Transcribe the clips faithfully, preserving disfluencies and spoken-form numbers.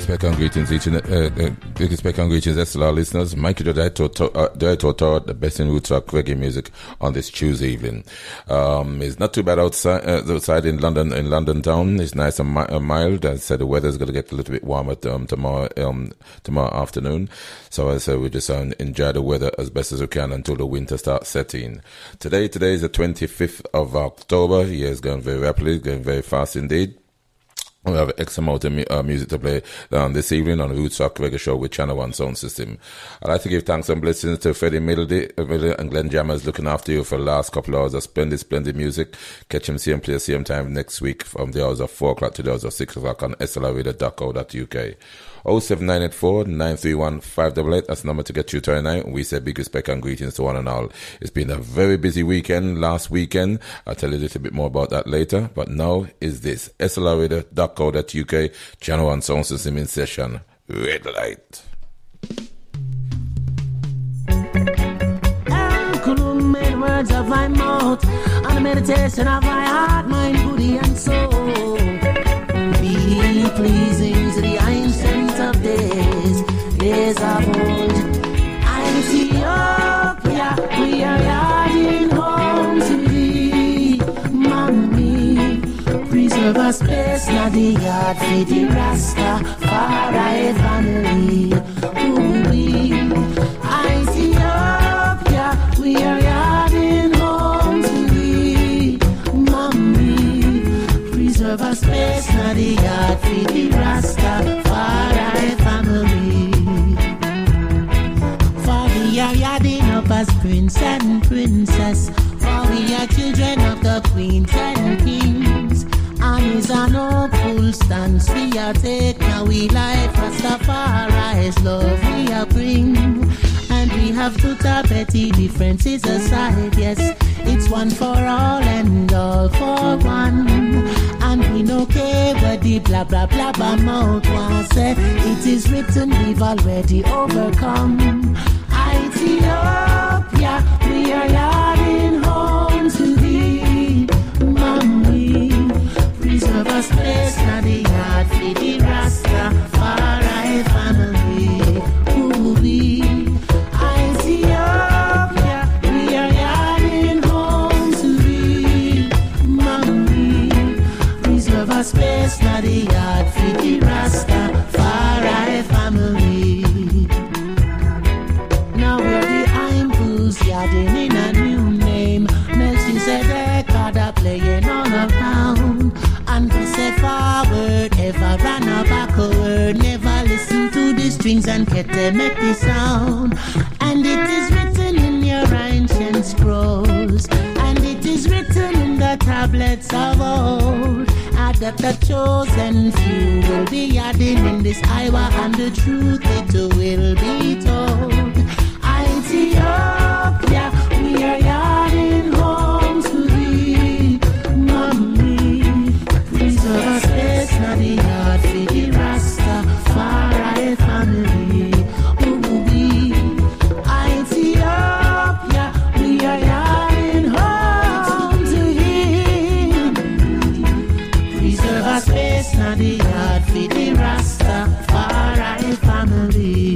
respect and greetings, each and uh, uh, big respect and greetings, S L R listeners. Mikey Director, uh, Director, the best in roots rock reggae music on this Tuesday evening. Um, it's not too bad outside, uh, outside in London, in London town. It's nice and mi- uh, mild. I said the weather's going to get a little bit warmer um, tomorrow, um, tomorrow afternoon. So I said we just um, enjoy the weather as best as we can until the winter starts setting. Today, today is the twenty-fifth of October. Yeah, it's going very rapidly, going very fast indeed. We have X amount of mu- uh, music to play um, this evening on the Roots Rock Reggae Show with Channel One Sound System. I'd like to give thanks and blessings to Freddie Middle and Glenn Jammers looking after you for the last couple of hours of splendid, splendid music. Catch him same place, same time next week from the hours of four o'clock to the hours of six o'clock on S L R radio dot co dot U K. oh seven nine eight four, nine three one, five eight eight. That's the number to get you tonight. We say big respect and greetings to one and all. It's been a very busy weekend last weekend. I'll tell you a little bit more about that later. But now is this S L R radio dot co dot U K, Channel One Sound System in session. Red light. Made words of my mouth and the meditation of my heart, mind, body, and soul. Be pleasing to the ancient of days, days of old. Ethiopia, we are yarding home to thee, mommy. Preserve a space, not the yard for the Rastafari family. Ooh, we, Ethiopia, we are yarding home to thee, mommy. Preserve a space, not the yard for the Rastafari family. For we are yarding up as prince and princess, for we are children of the queens and kings. And is an hopeful stance we are take, now we life Rastafari's love we are bring. And we have put our petty differences aside, yes. It's one for all and all for one. And we no care what the blah blah blah blah mouth was say. It is written we've already overcome. Ethiopia, we are yarding home to thee, mommy. Preserve a space, not the yard for the Rastafari family. Ooh, we Ethiopia, we are yarding home to thee, mommy. Preserve a space, not the yard for the Rastafari family. Now we're the Impoos yarding in a new name. Melchizedek had a playing on a pound. And we say forward, ever run a backward. Never listen to the strings and get them make the sound. And it is written in your ancient scrolls, and it is written in the tablets of old, uh, that the chosen few will be adding in this hour, and the truth it will be told. Ethiopia, we are yarding home to thee, mommy. Preserve a space, not the yard for the Rastafari family. Ooh, we Ethiopia, we are yarding home to him. Preserve a space, not the yard for the Rastafari family.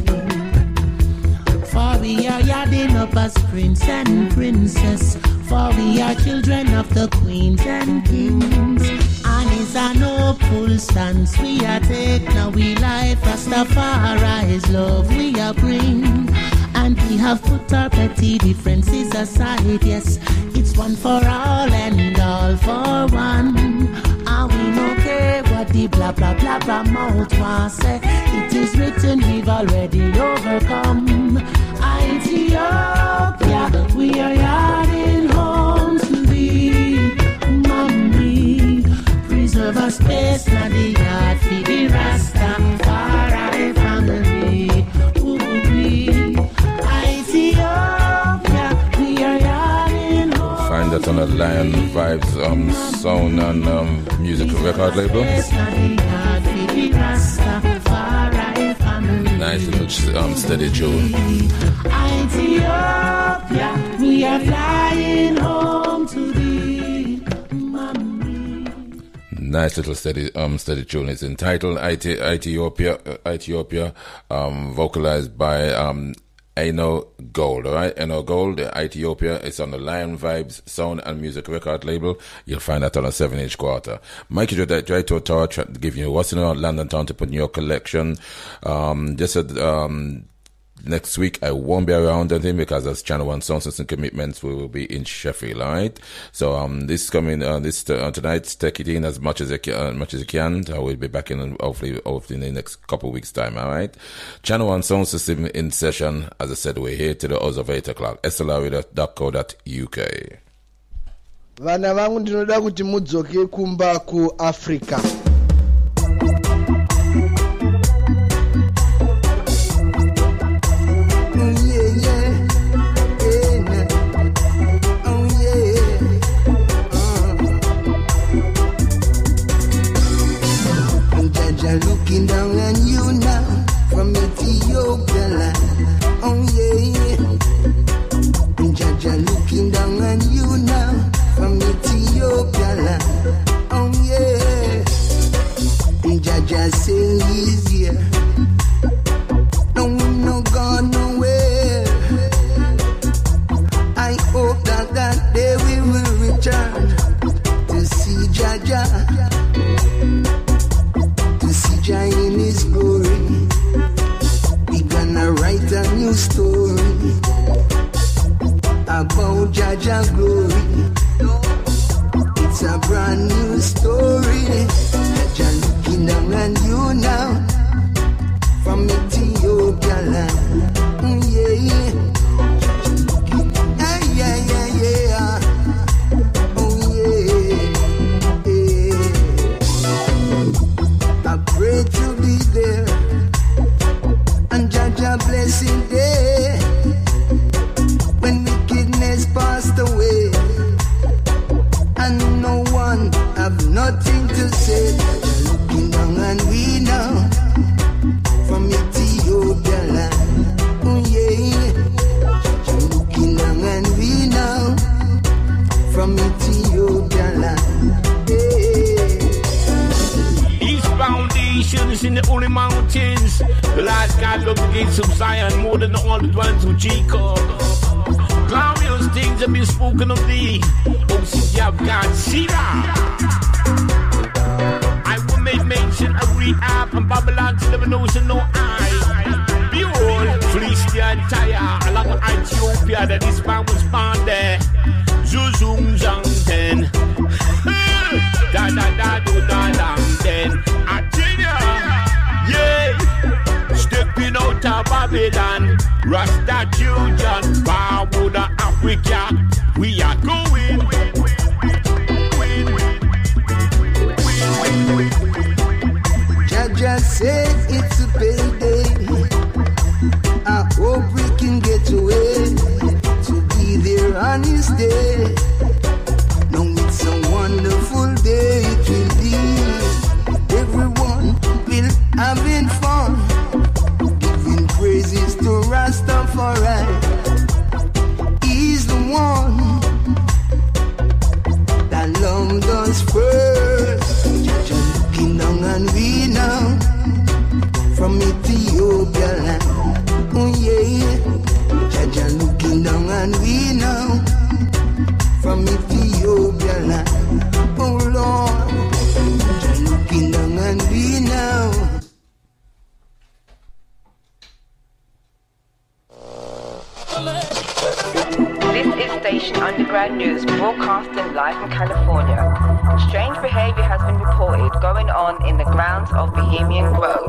For we are yarding up as prince and princess, for we are children of the queens and kings. And it's an hopeful stance we are take, now we life Rastafari's love we are bring. And we have put our petty differences aside, yes. It's one for all and all for one. And we no care what the blah blah blah blah mouth was say. It is written we've already overcome. Ethiopia, we are yarding home to thee, mommy. Preserve a space, not the yard for the Rastafari family. Ooh, we Ethiopia, we are yarding home. Find that on a Lion Vibes um, sound and um, music record label. Nice little um, steady tune. Ethiopia, we are flying home to thee, mommy. nice little steady, um, steady tune. It's entitled Ethiopia, uh, Ethiopia, um, vocalized by um, Eno Gold. All right, Eno Gold, Ethiopia. It's on the Lion Vibes Sound and Music record label. You'll find that on a seven-inch quarter. Mikey Joe try to touch, give you what's in our London town to put in your collection. Um, just said, um. Next week, I won't be around I think, because as Channel One Sound System commitments, we will be in Sheffield, all right? So, um, this coming, uh, this, uh, tonight, take it in as much as I can, as much as you can. I will be back in, hopefully, hopefully in the next couple of weeks' time, all right? Channel One Sound System in session. As I said, we're here to the hours of eight o'clock. S L R dot co dot U K. Vana vangu ndinoda kuti mudzoke kumba ku Africa. Looking down on you now from Ethiopia land. Oh yeah, Jaja looking down on you now from Ethiopia land. Oh yeah, Jaja say he's here. No one no gone nowhere. I hope that that day we will return to see Jaja. In his glory, we gonna write a new story about Jaja's glory. It's a brand new story. Jaja looking down on you now from Ethiopia land. Mm, yeah, yeah, yeah, yeah, yeah. Pray to be there and judge a blessing day when wickedness passed away and no one have nothing to say. Looking down and we now from Ethiopia land. Oh yeah, looking down and we now from Ethiopia land. Yeah. Foundations in the holy mountains. The Lord God looked the gates of Zion more than all the dwellings of Jacob. Glorious things have been spoken of thee, O city of God, Selah. I will make mention of Rehab and Babylon to never knows and no eye. Behold, Philistia and Tyre, along with Ethiopia, that this man was born there. Zuzum Zangten. Da da da do da da then. I tell ya, yeah. Stepping out of Babylon, Rasta children, Barwood Africa, we are going. Jaja says it's a payday. I hope we can get away to be there on his day. No, it's a wonderful day it will be. Everyone will having fun, giving praises to Rastafari. He's the one that loved us first. Jaja looking down and we now from Ethiopia land. Oh yeah, Jaja looking down and we now from Ethiopia land. Oh Lord, Jaja looking down and we now. This is Station Underground News, broadcasting live from California. Strange behavior has been reported going on in the grounds of Bohemian Grove.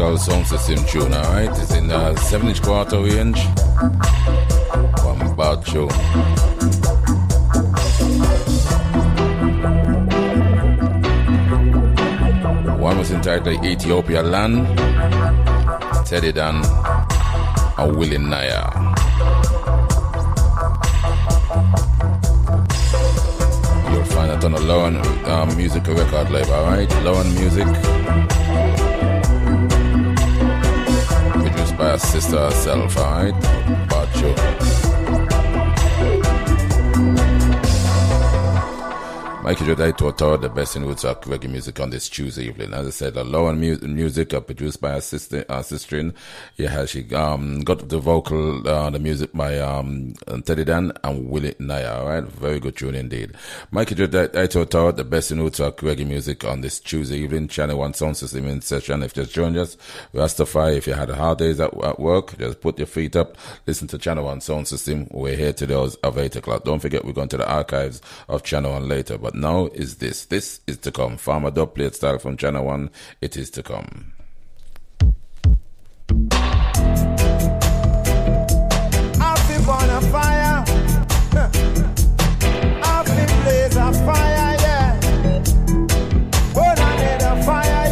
Vertical Sound System tune, alright? It's in a seven inch quarter range. One bad show. One was entitled Ethiopia Land, Teddy Dan, and Willie Naya. You'll find it on the Lowen um, Music record label, alright? Lowen Music. Produced by her sister herself, alright? Bad show. Mikey Jodai to author the best in Woodstock reggae music on this Tuesday evening. As I said, the Lowen mu- music uh, produced by her sister, uh, sister. Yeah, she um, got the vocal, uh, the music by um, Teddy Dan and Willie Naya. All right, very good tune indeed. Mikey Jodai to author the best in Woodstock reggae music on this Tuesday evening. Channel One Sound System in session. If you just joined us, Rastafari. If you had hard days at, at work, just put your feet up, listen to Channel One Sound System. We're here till those of eight o'clock. Don't forget, we're going to the archives of Channel One later. But now is this. This is to come. Farmer dub plate style from Channel One. It is to come. I'll be on a fire. I'll be blaze a fire, yeah. Burn on it a fire,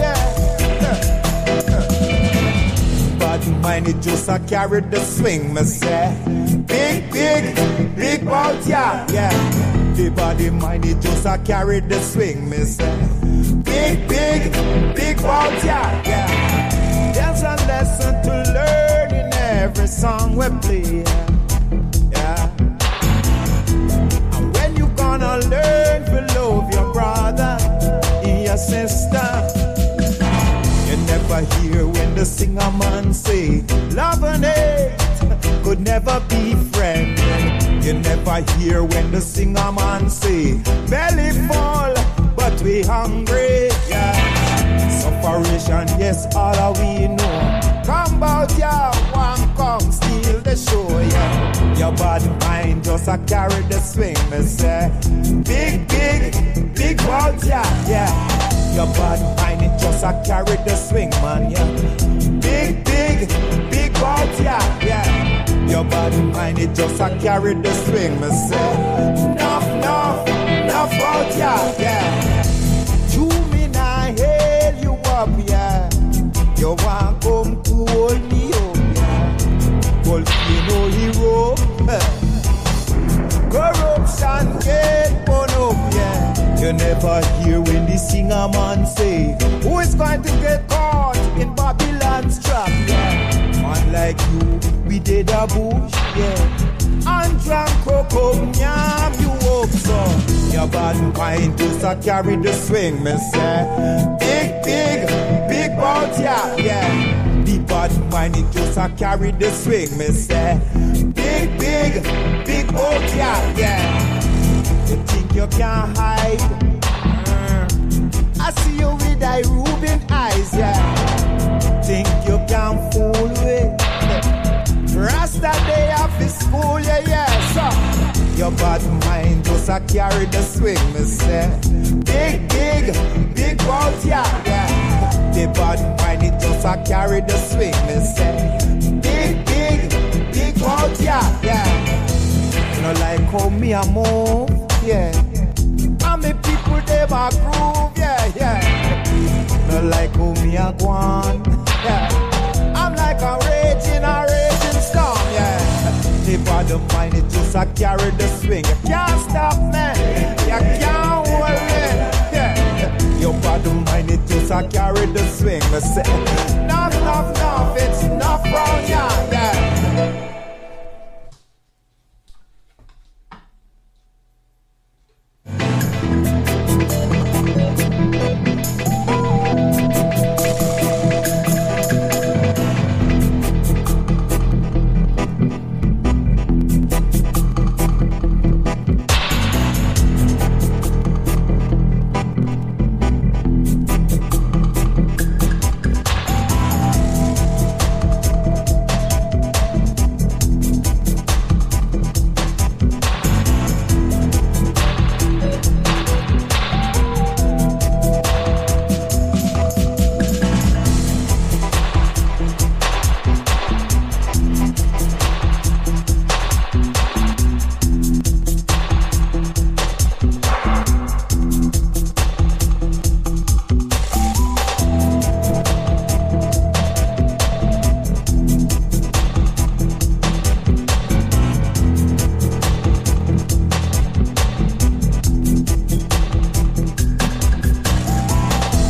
yeah. But mine it just a carry the swing, me say. Big, big, big bout, yeah, yeah. The body mind it just a carry the swing, me say. Big, big, big bout, yeah, yeah. There's a lesson to learn in every song we play, yeah. And when you gonna learn to love your brother and your sister, you never hear when the singer man say, love and hate could never be friends. You never hear when the singer man say, belly full, but we hungry, yeah. Sufferation, yes, all of we know. Come out, yeah, one come steal the show, yeah. Your bad mind just a carry the swing, me say. Big, big, big bout, yeah, yeah. Your bad mind it just a carry the swing, man, yeah. Big, big, big bout, yeah, yeah. Your body mind it just a carry the swing, me say. Enough, enough, enough out, yeah, yeah. You me nah hail you up, yeah. You want come to hold me up, yeah. Volcano hero, corruption get burn up, yeah. You never hear when the singer man say, who is going to get caught in Babylon's trap, yeah. Man like you, we did a bush, yeah. And drank cocoa, yam, you up so. Your bad mind just a carry the swing, me say. Big, big, big bout, yeah, yeah. The bad mind it just a carry the swing, me say. Big, big, big bout, yeah, yeah. You think you can hide? Mm. I see you with thy Reuben eyes, yeah. Think you can fool with? Rasta day off is school, yeah, yeah, so. Your bad mind just a carry the swing, me say. Big, big, big bout, yeah, yeah. The bad mind it just a carry the swing, me say. Big, big, big bout, yeah, yeah. You know like how me a move, yeah. And me people they a groove, yeah, yeah. You know like how me a go on, yeah. I'm like a raging, a raging storm, yeah. The body mind it just a carry the swing. You can't stop me, you can't hold me, yeah. Your body mind it just a carry the swing. I say, enough, enough, enough, it's enough round, yeah, yeah.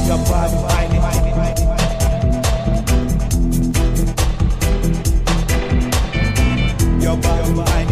Your bad mind. Your bad mind.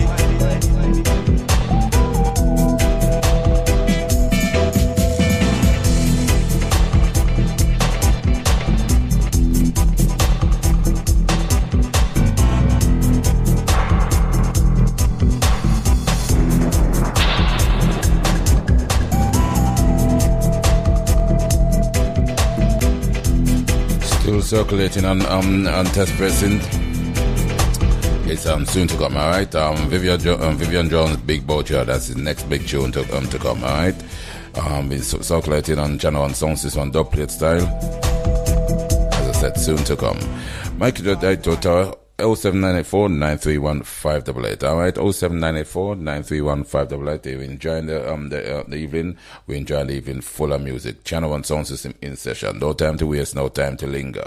Circulating on um on test pressing. It's um soon to come, all right. Um, Vivian jo- um, Vivian Jones' Big Butcher. That's his next big tune to um to come, all right. Um, it's circulating on channel and sound system dub plate style. As I said, soon to come. Mike Tower. oh seven nine eight four nine three one five eight eight. All right, oh seven nine eight four nine three one five eight eight. We're enjoying the um the, uh, the evening. We're enjoying the evening full of music. Channel One sound system in session. No time to waste. No time to linger.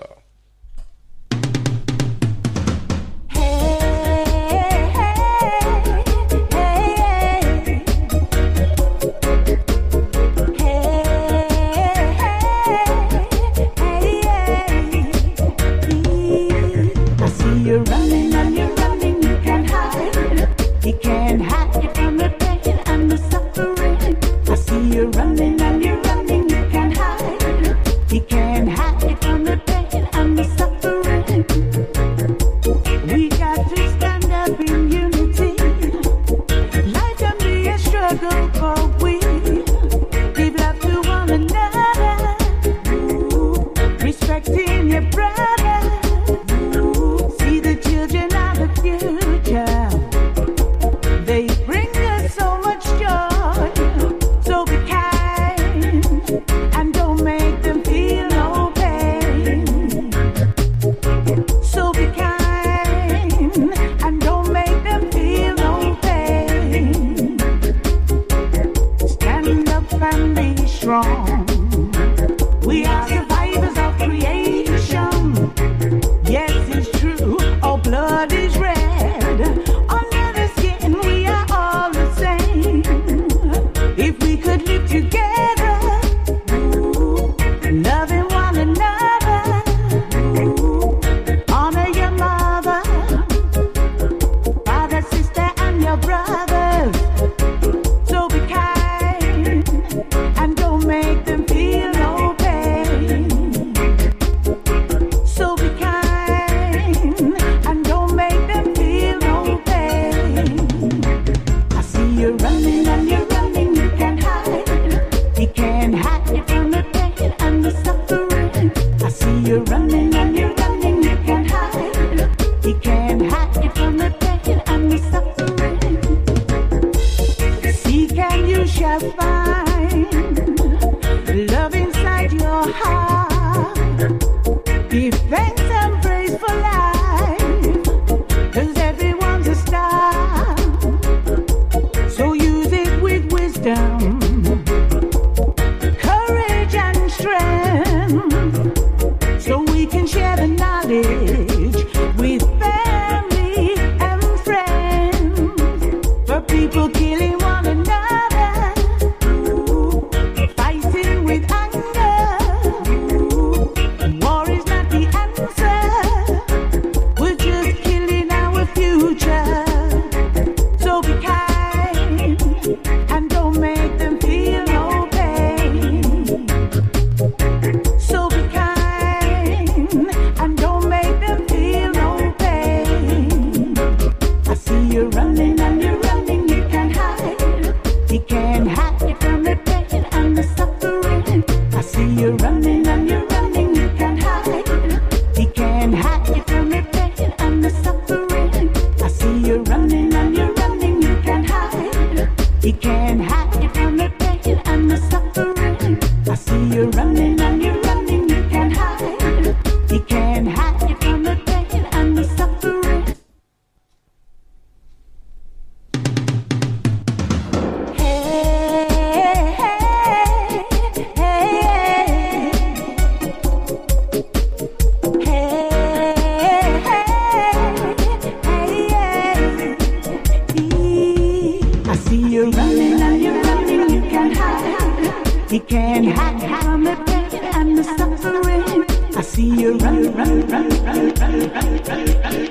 see you run, run, run, run, run, run, run, run.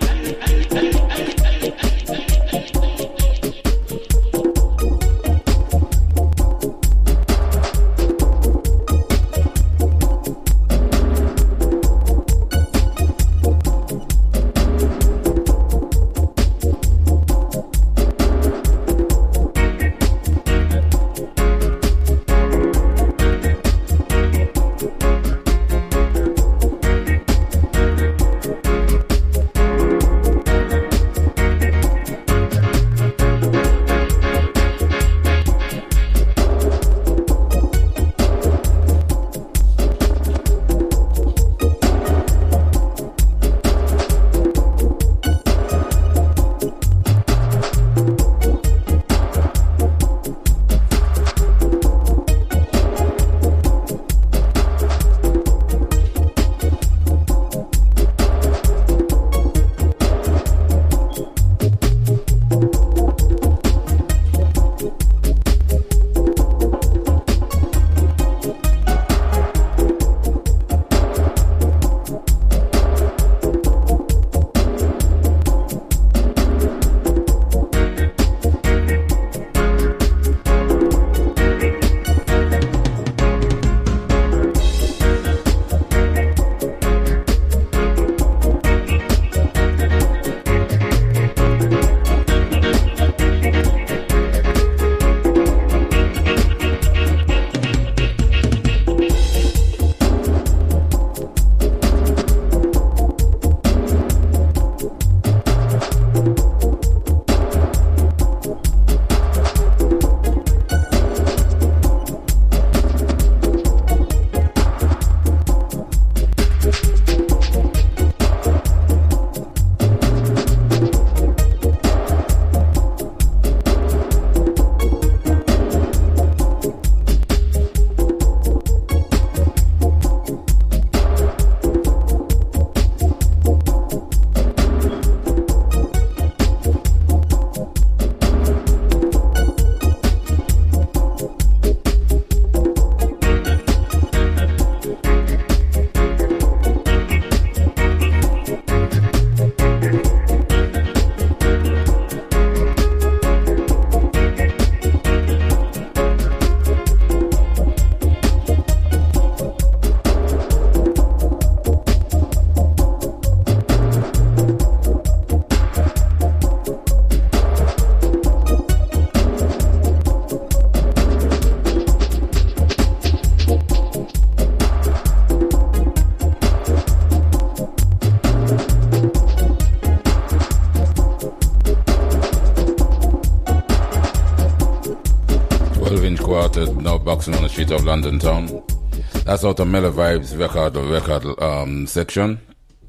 Now boxing on the streets of London town. That's out of Mellow Vibes record record um, section.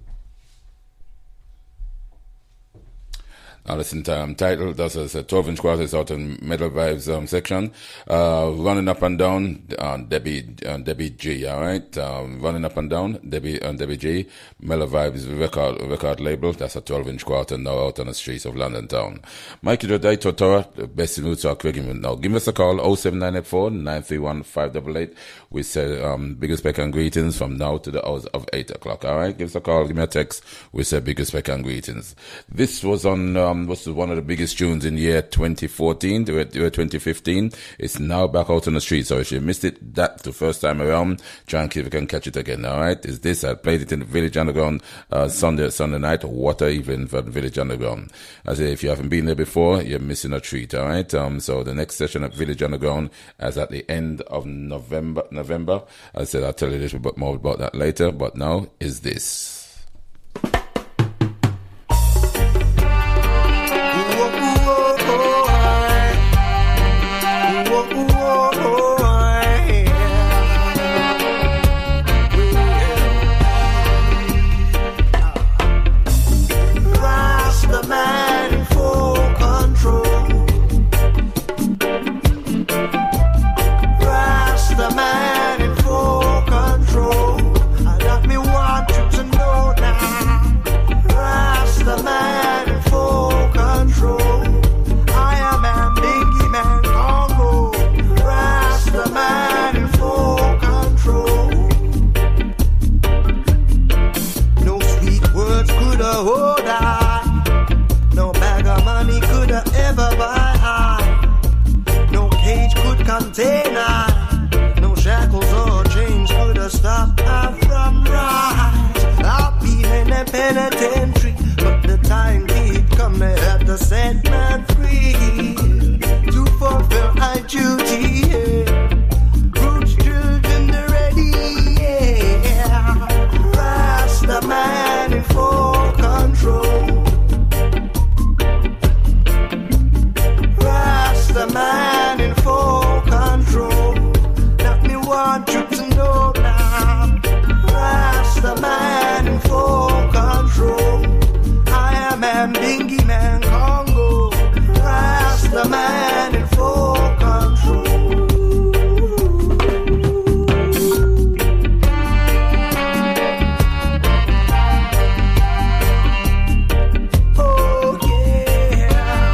Now listen to um, title. That's a twelve inch quarters out in Mellow Vibes um, section. Uh, running up and down, uh, Debbie uh, Debbie G. All right, um, running up and down, Debbie and uh, Debbie G. Mellow Vibes record record label. That's a twelve inch quarter now out on the streets of London town. Mikey Jodai Totora, the best in Roots Rock reggae. Now give us a call oh seven nine eight four nine three one five eight eight. We say um, big respect and greetings from now to the hours of eight o'clock. All right, give us a call, give me a text. We say big respect and greetings. This was on. Um, was one of the biggest tunes in the year twenty fourteen, the year twenty fifteen. It's now back out on the street, so if you missed it that the first time around, try and see if you can catch it again. All right, is this? I played it in the Village Underground uh, Sunday Sunday night. What a evening for the Village Underground. I say if you haven't been there before, you're missing a treat. All right, um, so the next session at Village Underground is at the end of November. November. I said I'll tell you a little bit more about that later, but now is this. Man in full control. I let me want you to know. stop her from rise. I've been in a penitentiary, but the time did come had to set man free to fulfill my duty. Yeah. Roots children, they're ready. Yeah. Rasta man in full control. Rasta man in full control. Let me want you to know now. Rasta man in full control. I am man, Bingy man, Congo. Rasta man in full control. Oh yeah.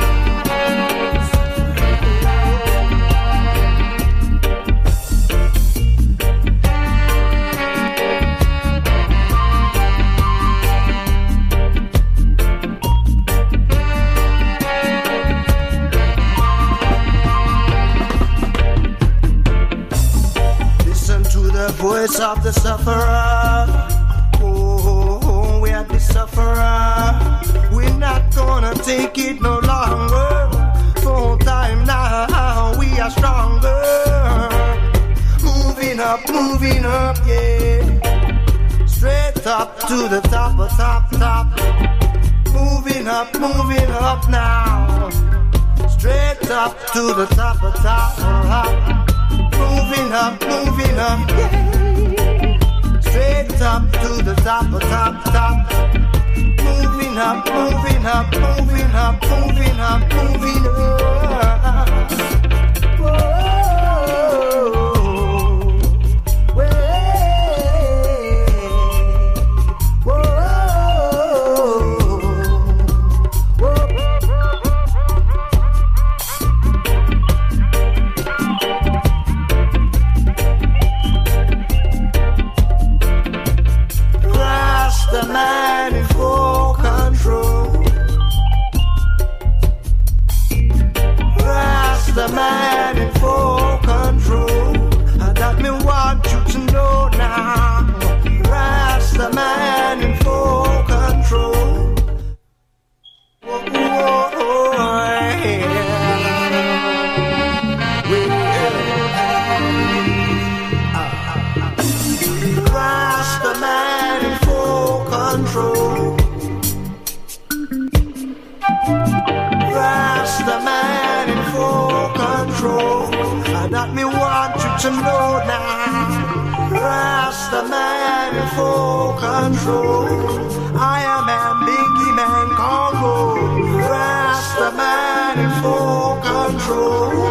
Listen to the voice of the sufferer. Oh, oh, we are the sufferer. We're not gonna take it no longer. Full time now, we are stronger. Moving up, moving up, yeah. Straight up to the top, of top, top. Moving up, moving up now. Straight up to the top, of top, top. Moving up, moving up, yeah. Straight up to the top, of top, top. Moving up, moving up, moving up, moving up, moving up. Whoa, way, whoa, whoa. Rasta man in full control. Rasta man in full control. That me want you to know now. Rasta man in full control. Whoa, whoa, whoa, yeah. Rasta man in full control. Rasta man in full control. That me want you to know now. Rasta man in full control. I am a Bingy man, Congo. Rasta man in full control.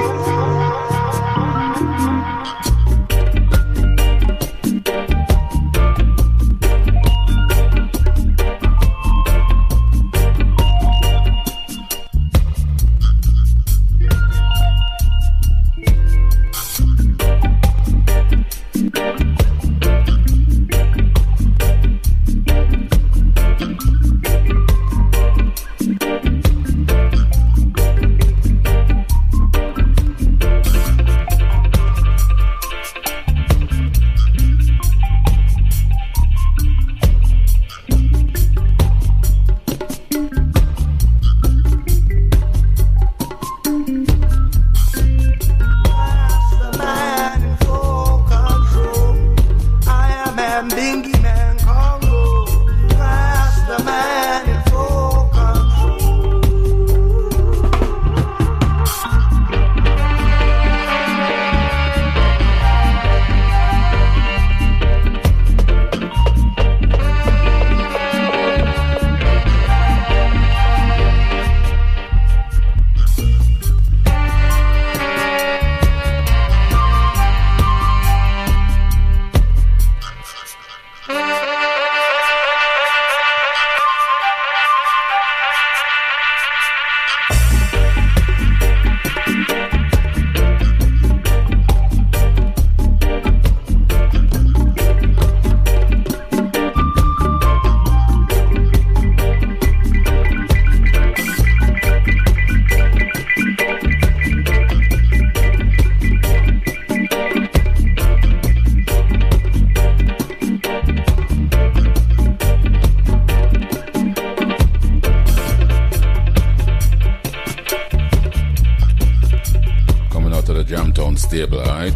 stable, alright?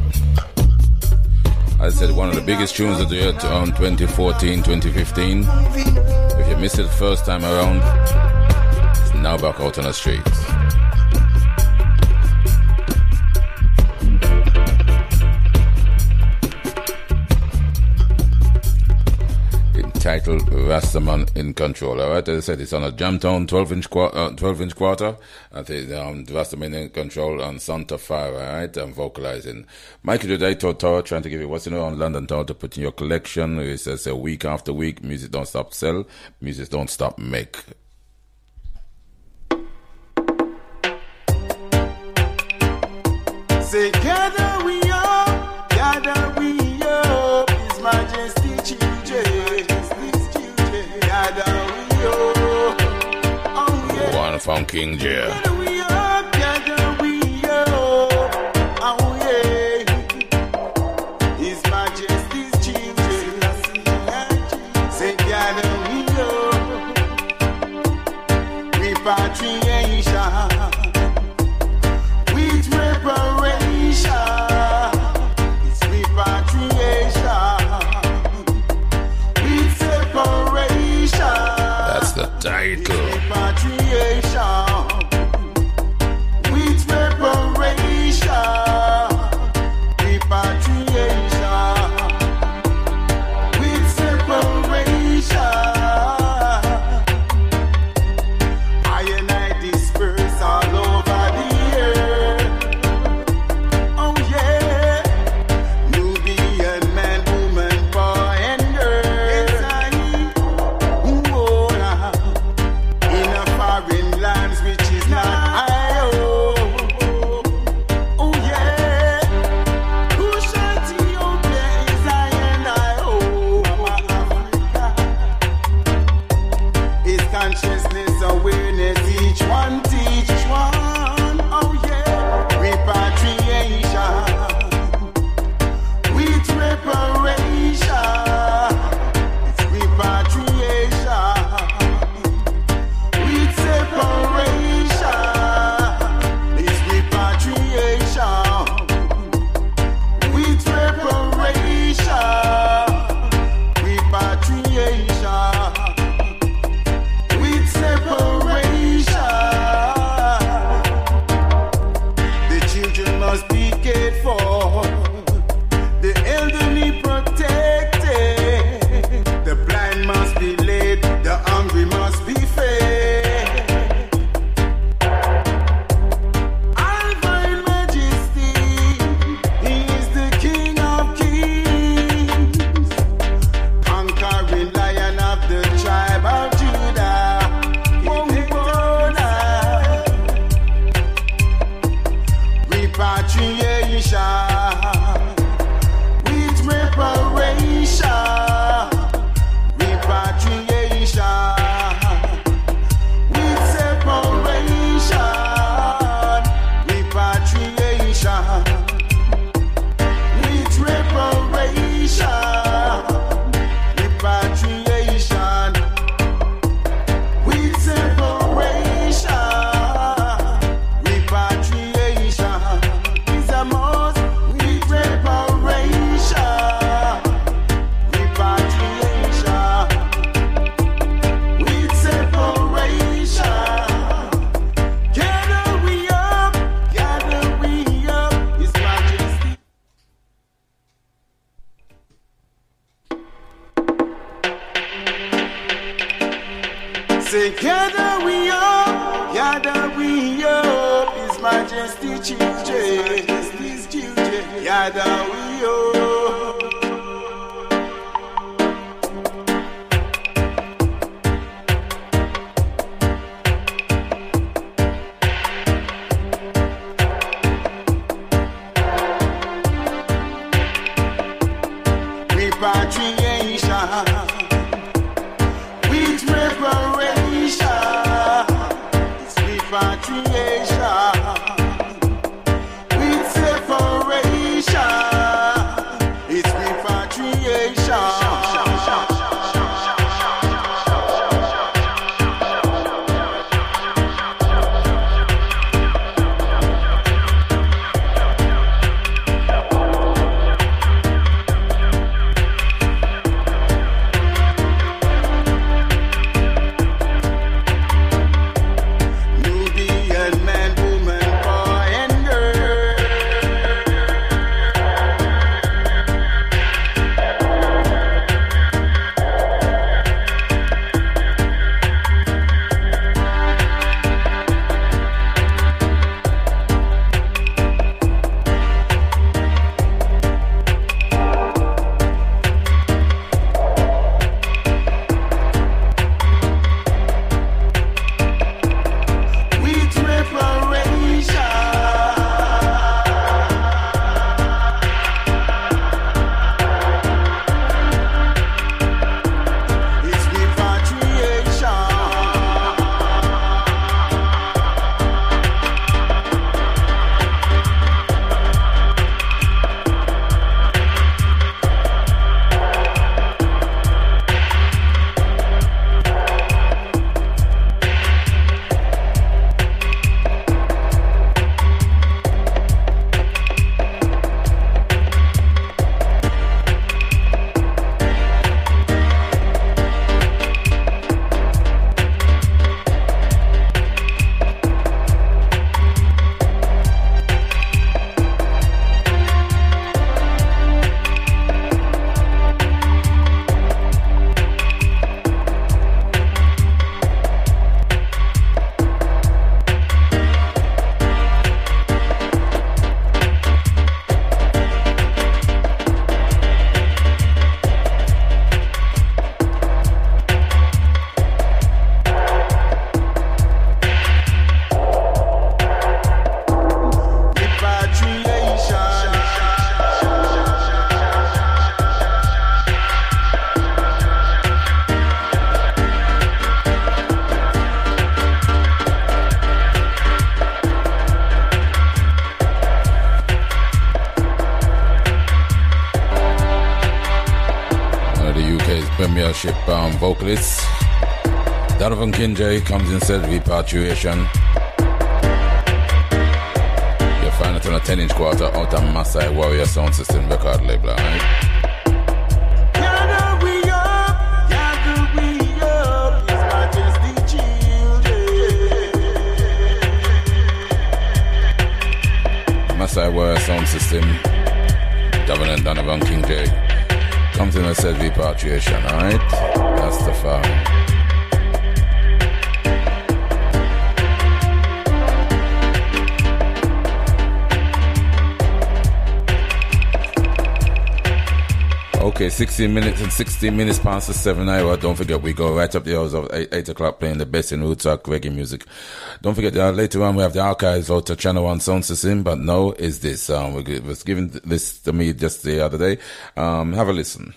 I said one of the biggest tunes of the year on twenty fourteen, twenty fifteen. If you missed it the first time around, it's now back out on the streets. Titled Rastaman in Control. Alright, as I said, it's on a Jamtown twelve inch qu- uh, twelve inch quarter. I think um, Rastaman in Control on Santa Fire. Alright, I'm vocalizing. Mikey Jodaito Tower trying to give you what's in on London Tower to put in your collection. It says uh, week after week, music don't stop sell, music don't stop make. Say, gather we up, gather we up, His Majesty children. One from King J. Gather we up, gather we up, oh yeah. His Majesty's children, say gather we up, repatriation, with reparation, it's repatriation, with separation. That's the title. Repatriation, with reparation, repatriation, with separation. I and I disperse all over the earth. Oh yeah, Nubian man, woman, boy and girl. Lands which is not I oh, oh yeah. Cushion Ethiopia is I and I oh, Africa. Is consciousness, awareness, each one teach one. Oh yeah. Repatriation, with reparation, it's repatriation. Separation, it's repatriation, with reparation, repatriation, with separation. The children must be cared for, the elderly protected, the blind must be led, the hungry must be fed. With reparation, repatriation, with separation, repatriation, with reparation, repatriation, with separation, repatriation. With reparation, repatriation, with separation. Gather we up, gather we up, His Majesty. Say, gather we up, gather we up, His Majesty children. Gather we up. Repatriation, with reparation, it's repatriation. With separation, it's repatriation. U K's premiership um, vocalist. Donovan Kinjay comes in said repatriation. You'll find it on a ten inch quarter out of Masai Warrior Sound System record label, alright? Gather we up, gather we up, His Majesty children. Masai Warrior Sound System, Donovan Donovan Kinjay comes in and said repatriation, alright? That's the farm. Okay, sixteen minutes and sixteen minutes past the seven hour. Don't forget, we go right up the hours of eight, eight o'clock playing the best in roots rock reggae music. Don't forget, uh, later on we have the archives out to Channel One Sound System, but no, is this. Um, we was given this to me just the other day. Um, have a listen.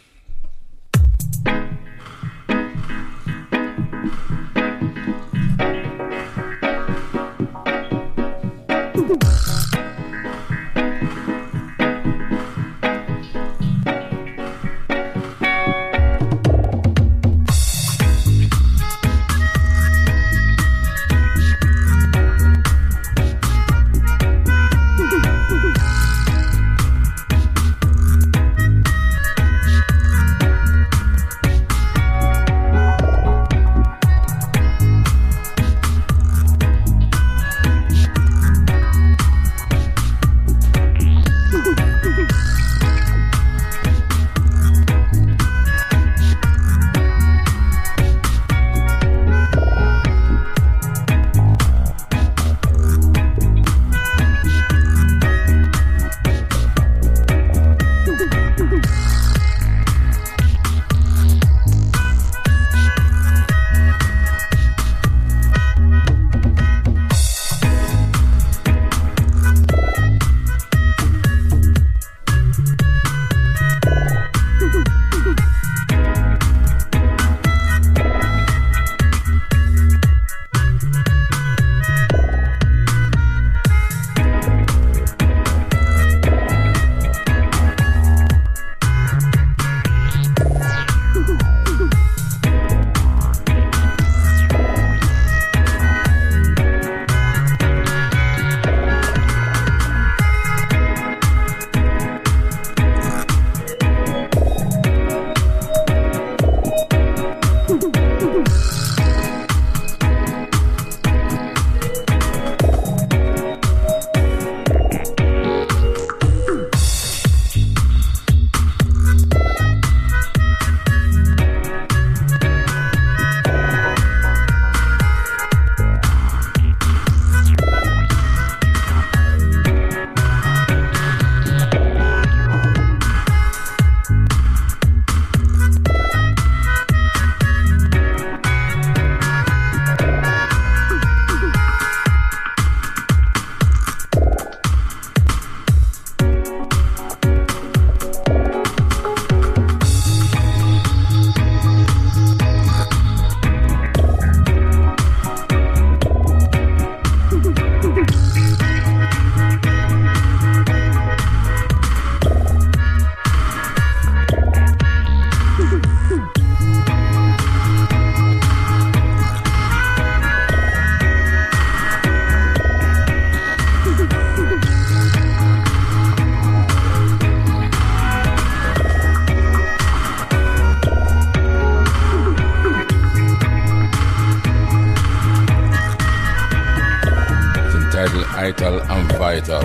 Ital and Vital.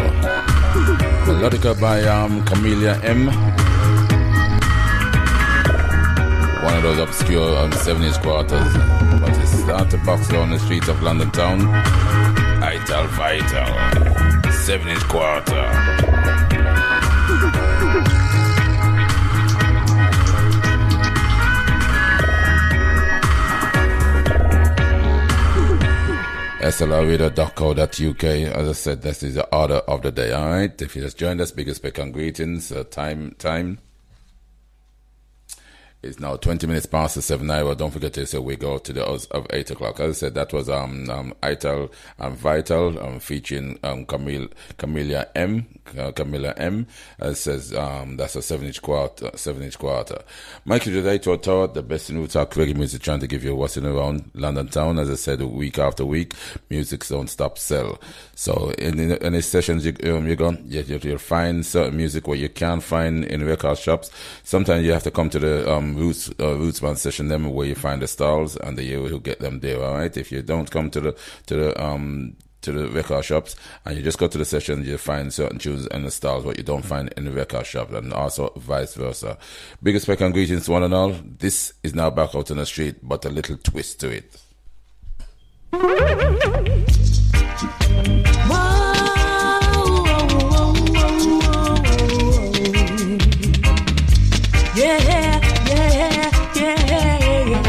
Melodica by um, Camellia M. One of those obscure um, seven inch quarters. But it started to box down the streets of London town. Ital Vital. seven inch quarter. S L R radio dot co dot U K. As I said, this is the order of the day. All right. If you just joined us, big respect and greetings. Uh, time, time It's now twenty minutes past the seven hour. Don't forget to say we go to the hours of eight o'clock. As I said, that was um um Ital um Vital um featuring um Camille Camilla M uh, Camilla M. As says um that's a seven inch quarter seven inch quarter. Michael Jodaito taught the best in Utah reggae music, trying to give you what's in around London town. As I said, week after week, music don't stop sell. So in in, in these sessions you um, you're going you, you'll find certain music where you can't find in record shops. Sometimes you have to come to the um Roots uh, Roots band session them where you find the stalls and the you will get them there. All right, if you don't come to the to the um to the record shops and you just go to the session, you find certain tunes in the stalls what you don't find in the record shop, and also vice versa. Big respect and greetings to one and all. This is now back out on the street, but a little twist to it. Yeah, yeah, yeah, yeah.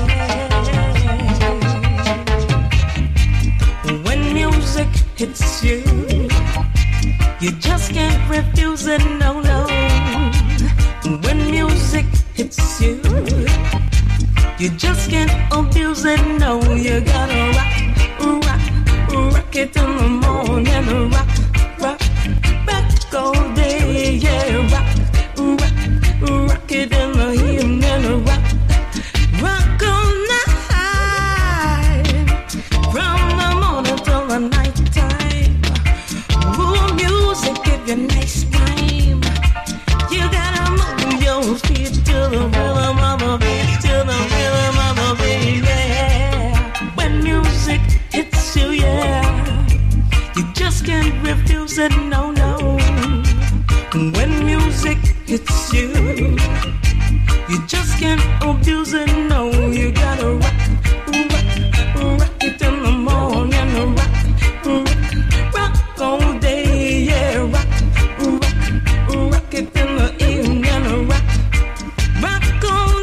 When music hits you, you just can't refuse it, no, no. When music hits you, you just can't abuse it, no. You gotta rock, rock, rock it in the morning, rock, rock, rock all day, yeah, rock, rock. Rock it in the evening, rock, rock all night, from the morning till the night time. Ooh, music give you nice time. You gotta move your feet to the rhythm of the beat, to the rhythm of the beat, yeah. When music hits you, yeah, you just can't refuse it, no, no. When music hits you, you just can't abuse it, no. You gotta rock, rock, rock it in the morning, rock, rock, rock all day, yeah. Rock, rock, rock it in the evening, rock, rock all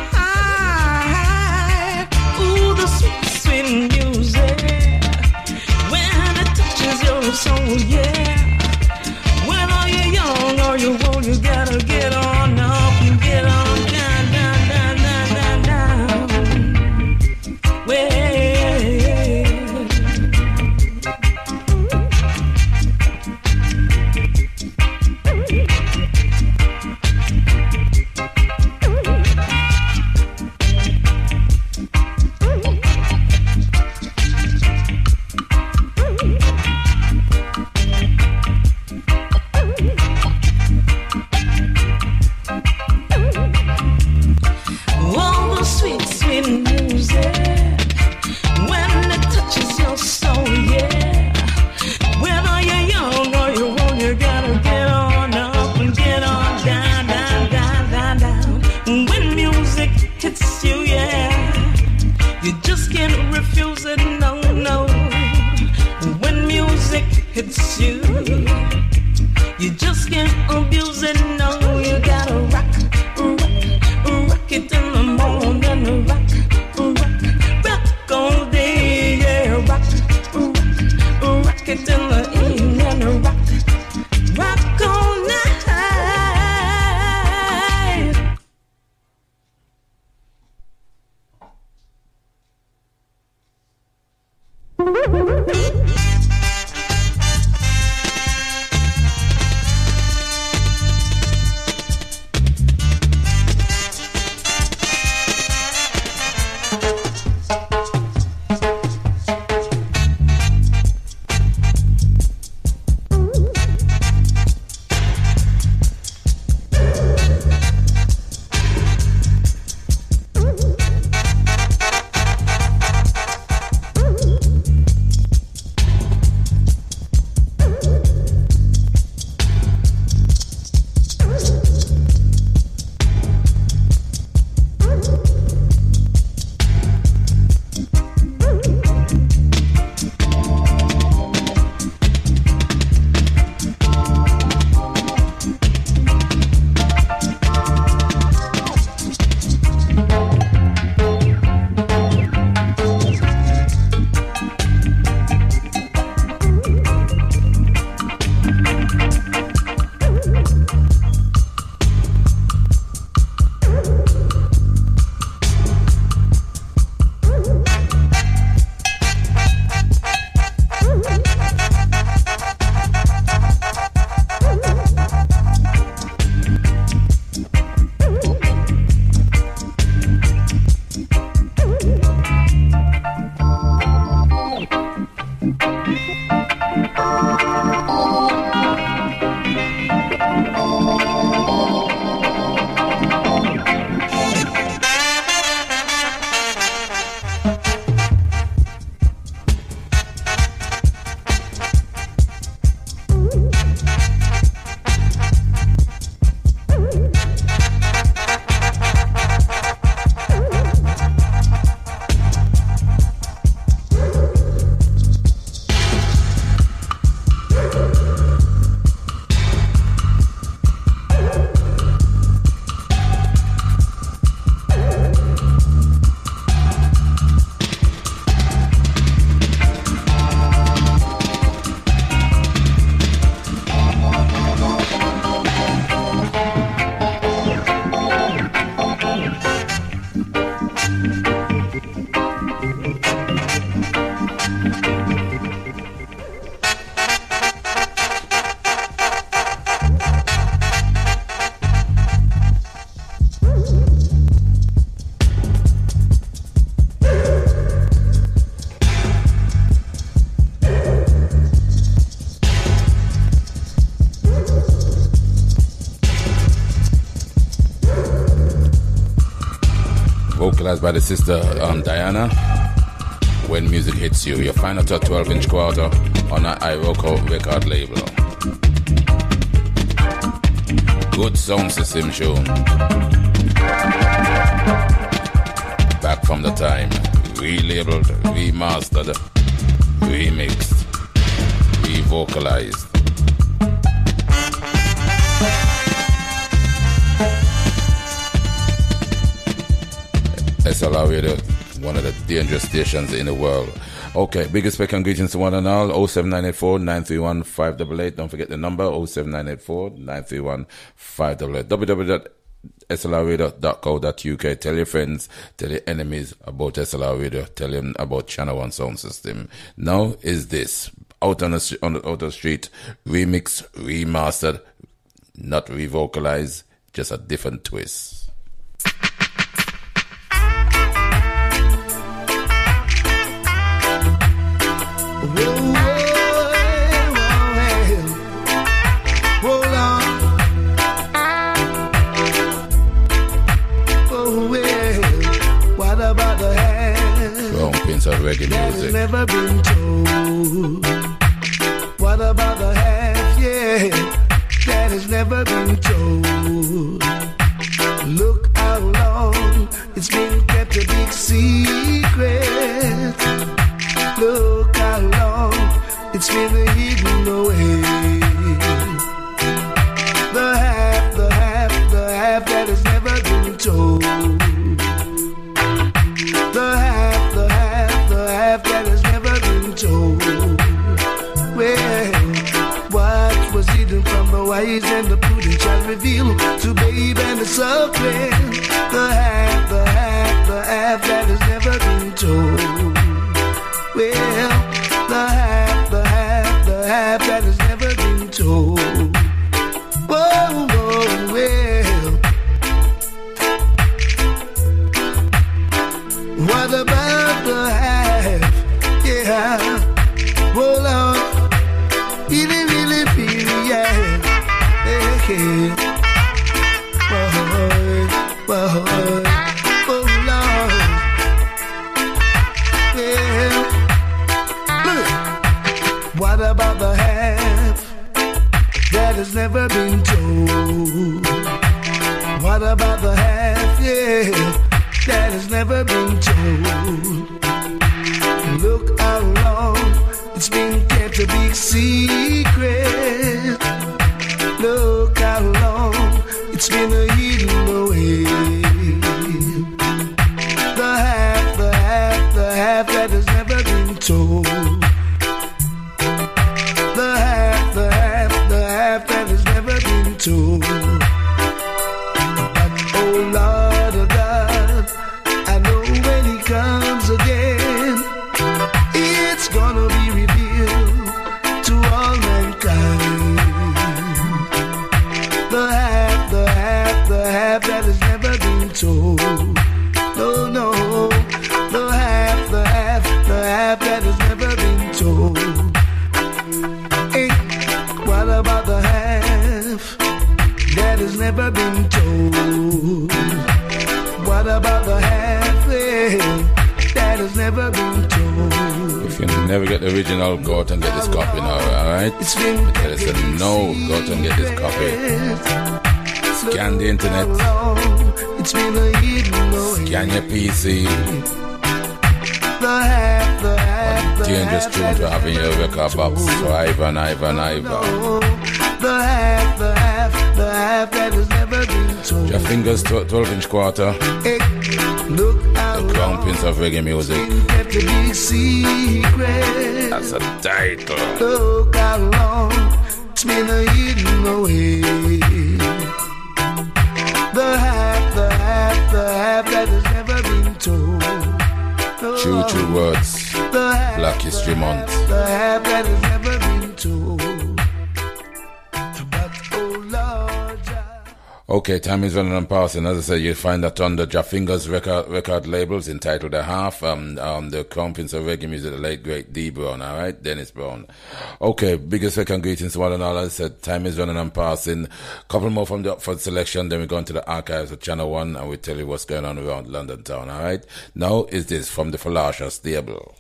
night. Ooh, the sweet, sweet music when it touches your soul, yeah. Or you won't, you gotta get on up and get on down, down, down, down, down, down. Well, hits you, you just can't abuse it, no. You gotta rock, rock, rock it in the morning, rock, rock, rock all day, yeah. Rock, rock, rock it in the evening, rock, rock all night. vocalized by the sister um, Diana. When music hits you, you find out a twelve inch quarter on an iRocco record label. Good sound system show. Back from the time, relabeled, remastered, remixed, revocalized. S L R Radio, one of the dangerous stations in the world. Okay, biggest respect and greetings to one and all. oh seven nine eight four, nine three one, five eight eight. Don't forget the number, oh seven nine eight four, nine three one, five eight eight. w w w dot s l r radio dot co dot u k. Tell your friends, tell your enemies about S L R Radio. Tell them about Channel One Sound System. Now is this, out on the, on the, out of the street, remix, remastered, not revocalized, just a different twist. Of reggae music. Never been told. What about the half? Yeah, that has never been told. Look how long it's been kept a big secret. Look how long it's been hidden away. The half, the half, the half that has never been told. The half, the half, the half that has never been told. Well, what was hidden from the wise and the prudent shall reveal to babe and the suckling. The half, the half, the half that has never been told. Well, the half, the half, the half that has never been told. Whoa, whoa, well. What about the half? Yeah, hold on. Really, really, really, yeah. Hey, whoa, whoa, oh Lord. Yeah. Look. What about the half that has never been told? What about the half, yeah, that has never been told? Look how long it's been kept a big secret. Look how long it's been a hidden away. The half, the half, the half that has never been told. The half, the half, the half that has never been told. But oh Lord of God, I know when He comes again, it's gonna be revealed to all mankind. The half, the half, the half that has never been told. No, no, the half, the half, the half that has never been told. Hey, what about the half that has never been told? What about the half that has never been told? If you never get the original, go out and get this copy now, alright? Tell us a no, go out and get this copy. Scan the internet. Scan your P C. What dangerous tunes you have in your record box forever and ever and ever. The half, the half, the half that has never been told. Your fingers, twelve inch quarter. Hey, look how the crown prince of reggae music. That's a title. Look how long it's been a hidden away. The half, the half, the half that has never been told. No, true, true words. Half, Black History Month. The half that has never been told. Okay, time is running and passing. As I said, you'll find that on the Jaffinger's record record labels entitled The Half, um, um, the Conference of Reggae Music, the late great D Brown, alright? Dennis Brown. Okay, biggest second greetings to one and all. As I said, time is running and passing. Couple more from the Upfront selection, then we go into the archives of Channel one and we tell you what's going on around London town, alright? Now is this from the Falasha stable.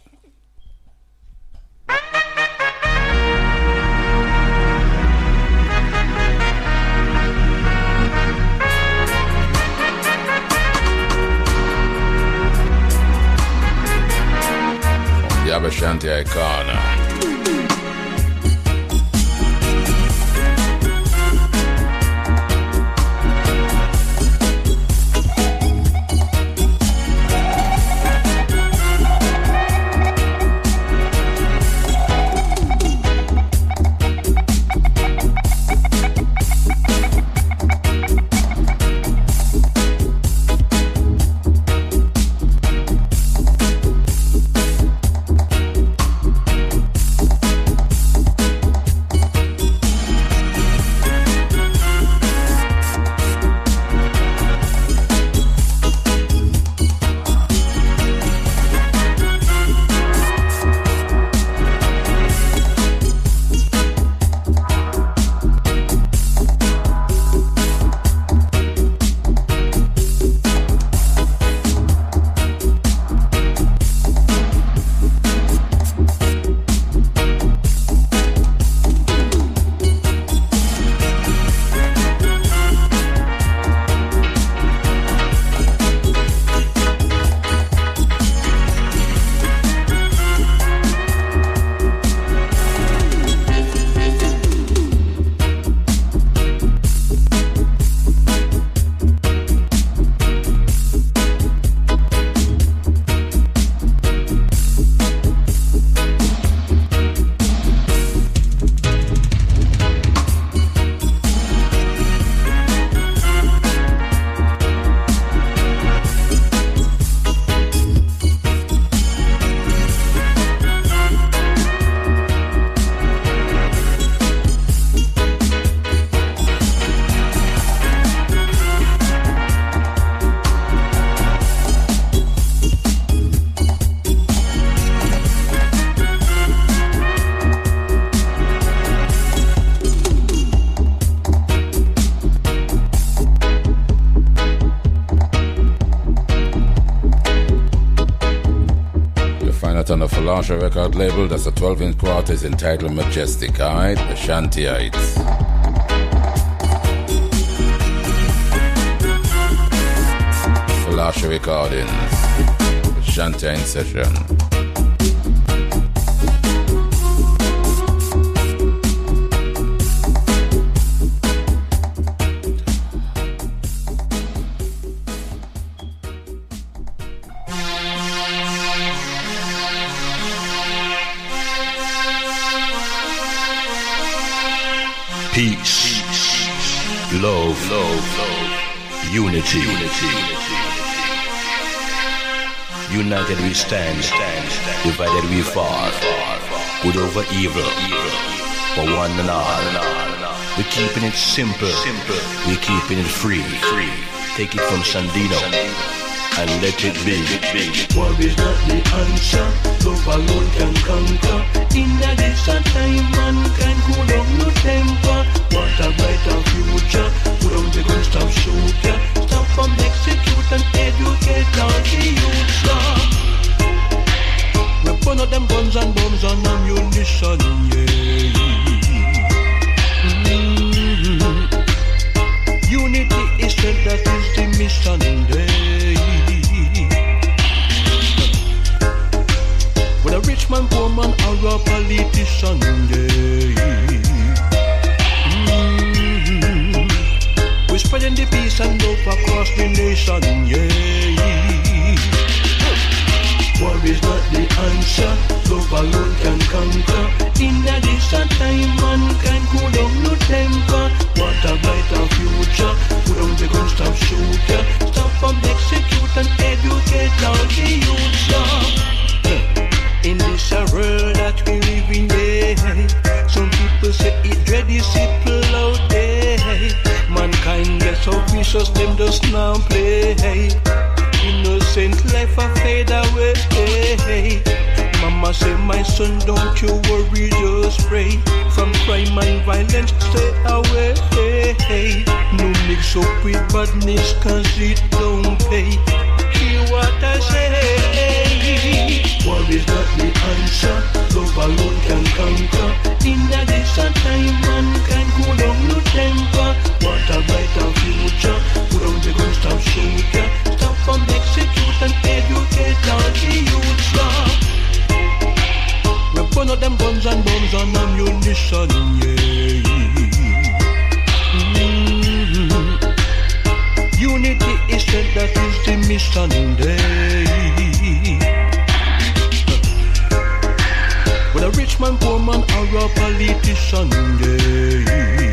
Abashanti Icona. On the Falasha record label, that's a twelve inch quarter, is entitled Majestic, alright? The Shantyites. Falasha recordings, the Shantyi in session. Peace, love, love, love, unity, unity. United we stand, divided we fall. Good over evil, for one and all. We're keeping it simple, we're keeping it free. Take it from Sandino and let it be. War is not the answer, love alone can conquer. In a distant time, mankind cool down no temper. What a brighter future, put on the gun, stop shoot ya. Stop from execute and educate all the youths. We burn out them guns and bombs and ammunition, yeah. Mm-hmm. Unity is strength, that is the mission, yeah. With a rich man, poor man, or a politician, yeah. Mm-hmm. We're spreading the peace and love across the nation, yeah. War is not the answer, love alone can conquer. In a distant time, mankind cool down no temper. What a brighter future, put on the gun, stop shoot ya. Stop from execute and educate all the youths, yeah. In this a world that we live in, yeah. Some people say it dread is simple out there. Mankind gets so them just now play. Innocent life a fade away. Mama say, my son, don't you worry, just pray. From crime and violence, stay away. No mix up with badness, cause it don't pay. Hear what I say. War is not the answer, love alone can conquer. In the distant time, man can cool down no temper. What a brighter future, put on the gun, stop soldier. Stop from execute and educate all the youths. We burn out them guns and bombs and ammunition, yeah. Mm-hmm. Unity is strength, that is the mission day. With a rich man, poor man, or a politician, yeah.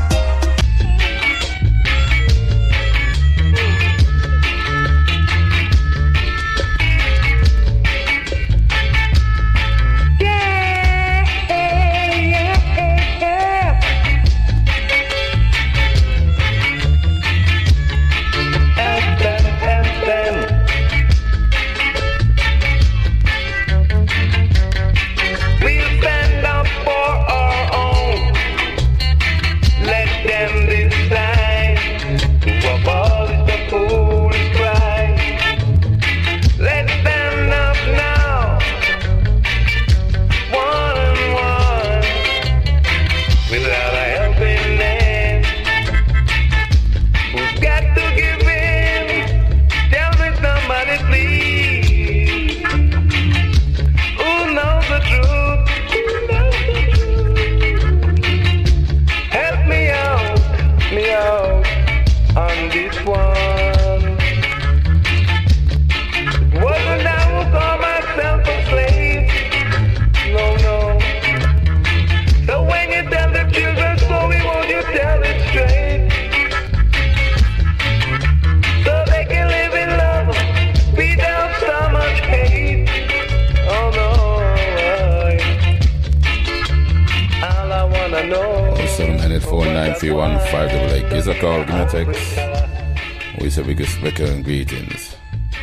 Is a call, give me a text. We say biggest specker and greetings.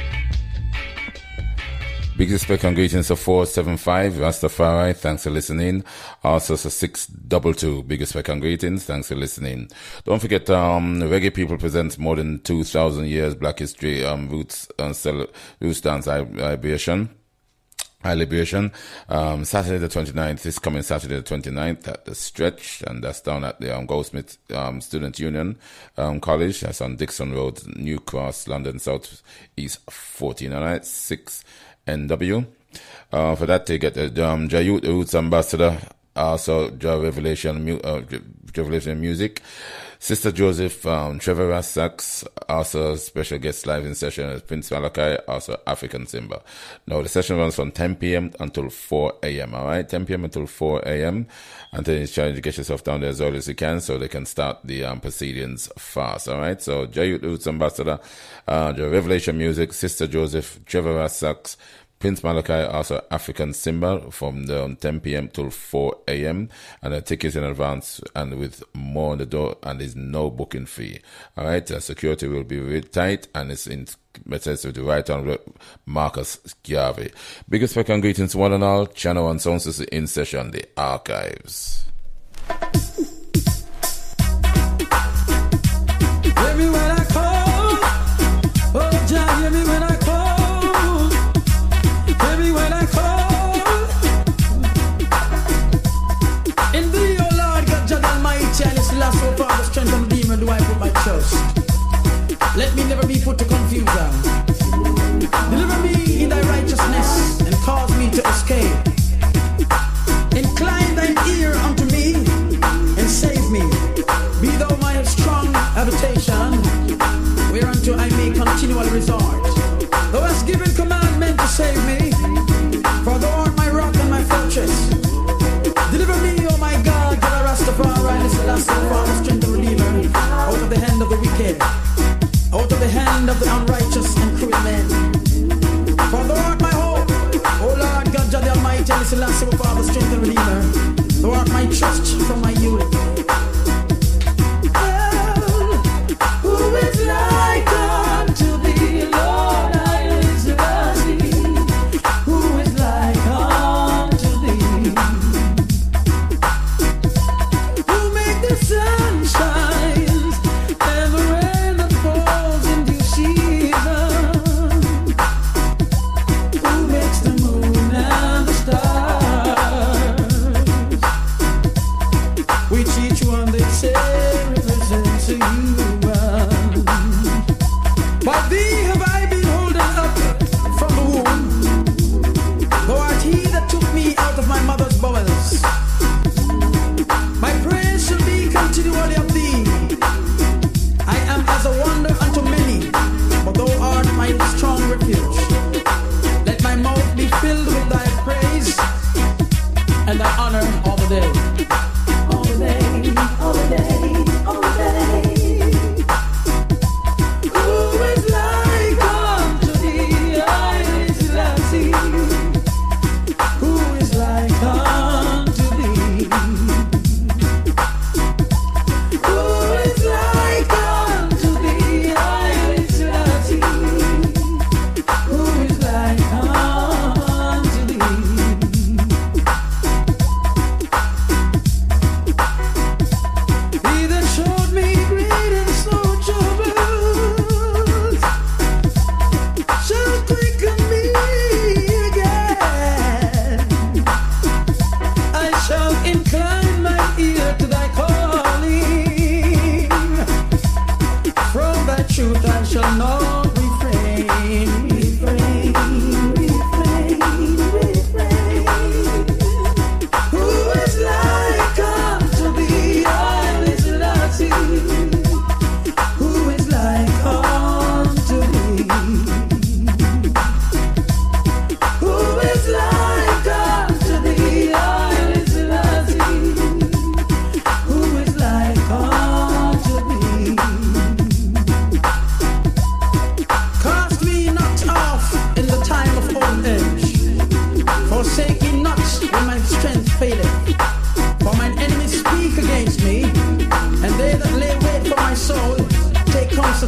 Biggest specker and greetings of four seven five, Rastafari, thanks for listening. Also so six two two, biggest specker and greetings, thanks for listening. Don't forget, um, Reggae People presents more than two thousand years Black History, um, Roots, uh, Roots Dance Liberation. High Liberation, um, Saturday the twenty-ninth, this coming Saturday the twenty-ninth at the Stretch, and that's down at the um, Goldsmith um, Student Union um, College. That's on Dixon Road, New Cross, London, South East fourteen oh nine six N W. Uh, for that, they get the um, Jayut Roots Ambassador, also Jah Revelation, mu- uh, Revelation Music. Sister Joseph, um, Trevor Rassax, also special guest live in session as Prince Malachi, also African Simba. Now, the session runs from ten p.m. until four a.m., alright? ten p.m. until four a.m. And then it's trying to get yourself down there as early as you can so they can start the um, proceedings fast, alright? So, Jayut Roots Ambassador, uh, the Revelation Music, Sister Joseph, Trevor Rassax, Prince Malachi, also African Simba, from the, um, ten p.m. till four a.m. and the tickets in advance and with more on the door, and there's no booking fee. All right, uh, security will be very tight, and it's in message with the right on Marcus Garvey. Biggest respect and greetings, one and all. Channel One Sound System in session, the archives. Hear me when I call, oh Jah, hear me when I call. When I call in thee, O Lord God, God Almighty, and His last hope of the strength and redeemer do I put my trust. Let me never be put to confusion. Deliver me in thy righteousness and cause me to escape. Incline thine ear unto me and save me. Be thou my strong habitation, whereunto I may continually resort. Thou hast given commandment to save me, for thou art my rock and my fortress. Deliver me, O my God, God Rastafari, and the last of all the strength of Redeemer, out of the hand of the wicked, out of the hand of the unrighteous and cruel men. For thou art my hope, O Lord God, God the Almighty, and the last of all the strength of Redeemer. Thou art my trust from my youth. Oh, who is love?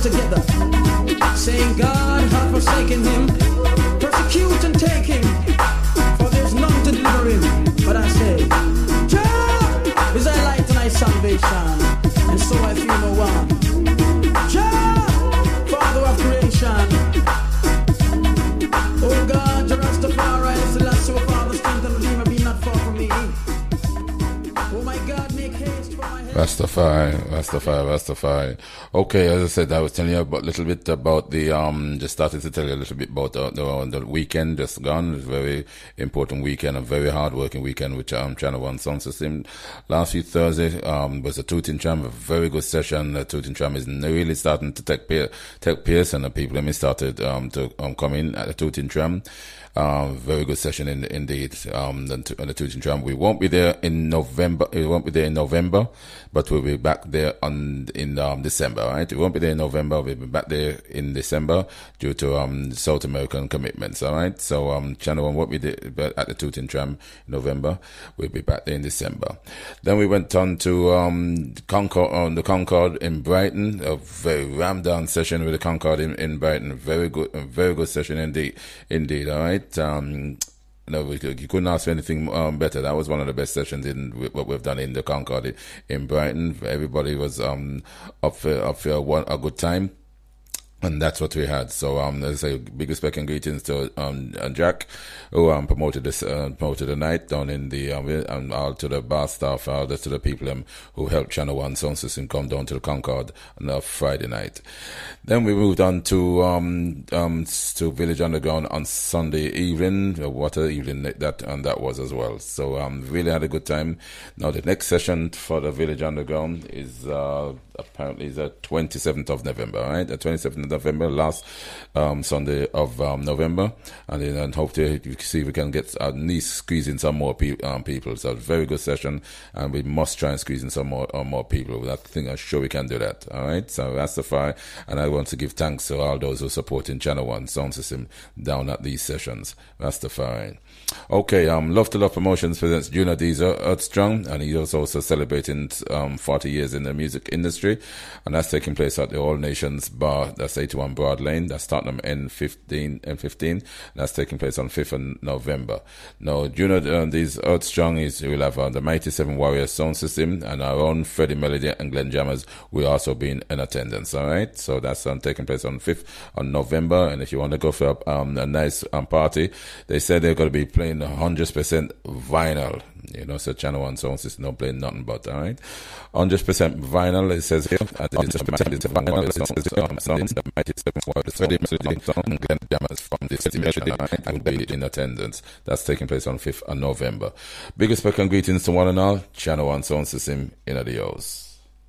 together, saying, God hath forsaken him, persecute and take him, for there's none to deliver him. But I say, Jah is thy light and thy salvation, and so I fear no one. Jah, Father of creation, oh God, Jah Rastafari, Selassie, Father, strength and redeemer, be not far from me. Oh my God, make haste for my head. Rastafari, Rastafari, Rastafari. Okay, as I said, I was telling you a little bit about the, um, just started to tell you a little bit about the, the, the weekend just gone. It's a very important weekend, a very hard-working weekend with um, Channel One Sound System. Last week, Thursday, um, was a Tooting Tram, a very good session. The Tooting Tram is really starting to take, pa- take pace, and the people in me started um, to um, come in at the Tooting Tram. Um, very good session in, indeed. Um, the, the Tooting Tram. We won't be there in November. We won't be there in November, but we'll be back there on in um, December. Right? We won't be there in November. We'll be back there in December due to um, South American commitments. All right. So um, Channel One won't be there at the Tooting Tram in November. We'll be back there in December. Then we went on to um, Concord on the Concord in Brighton. A very rammed down session with the Concord in, in Brighton. Very good, a very good session indeed. Indeed. All right. Um, no, we, you couldn't ask for anything um, better. That was one of the best sessions in what we've done in the Concord in Brighton. Everybody was um, up for up for one, a good time. And that's what we had. So, um, as I say, big respect and greetings to, um, Jack, who, um, promoted this, uh, promoted the night down in the, um, and all to the bar staff, all to the people, um, who helped Channel One Sound System come down to the Concord on a Friday night. Then we moved on to, um, um, to Village Underground on Sunday evening. What a evening that, and that was as well. So, um, really had a good time. Now, the next session for the Village Underground is, uh, apparently is the twenty-seventh of November, right? The twenty-seventh of November, last um, Sunday of um, November, and then and hope to see if we can get at least squeeze in some more pe- um, people. So, very good session, and we must try and squeeze in some more uh, more people. I think I'm sure we can do that. All right. So that's the fire, and I want to give thanks to all those who support in Channel One Sound System down at these sessions. That's the fire. Okay. Um, Love to Love Promotions presents Junior Deezer Earthstrong, and he's also celebrating um forty years in the music industry, and that's taking place at the All Nations Bar. That's eighty-one Broad Lane. That's Tottenham N fifteen. N fifteen. That's taking place on fifth of November. Now, Junior uh, Deezer Earthstrong is we'll have uh, the Mighty Seven Warriors Sound System, and our own Freddie Melody and Glenn Jammers will also be in, in attendance. All right. So that's um, taking place on fifth of November, and if you want to go for um, a nice um, party, they said they're going to be playing one hundred percent vinyl. You know, so Channel One Sound System don't play nothing but, all right? one hundred percent vinyl, it says here. And it's the vinyl, it says the Mighty Seven Warriors, Freddie Melody and Glenn Jammers from this station, all right? And will be in attendance. That's taking place on fifth of November. Big respect and greetings to one and all. Channel One Sound System in the house.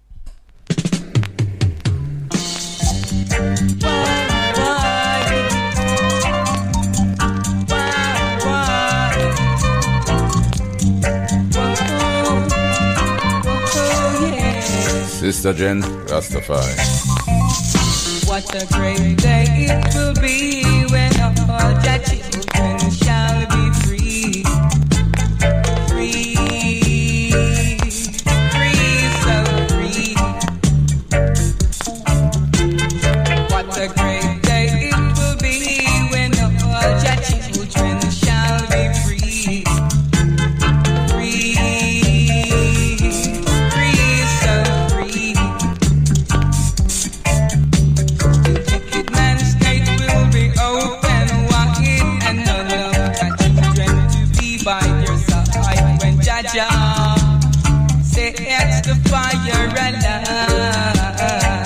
Sister Jen Rastafari. What a great day it will be when all your children shall be free. Free, free, so free. What a great day it will be when all your children shall be free. Free, free, so free. The wicked man's gate will be open wide, and none of the children to be by their side when Jaja sets the fire alight.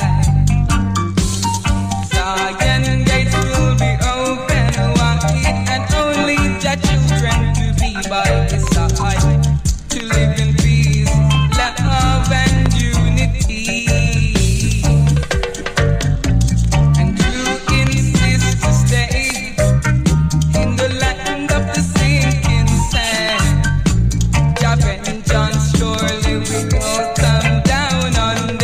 Zion gates will be open wide, and only the children to be by his side, to live in peace, love, and unity. And to insist to stay in the land of the sinking sand. Jah vengeance surely will come down on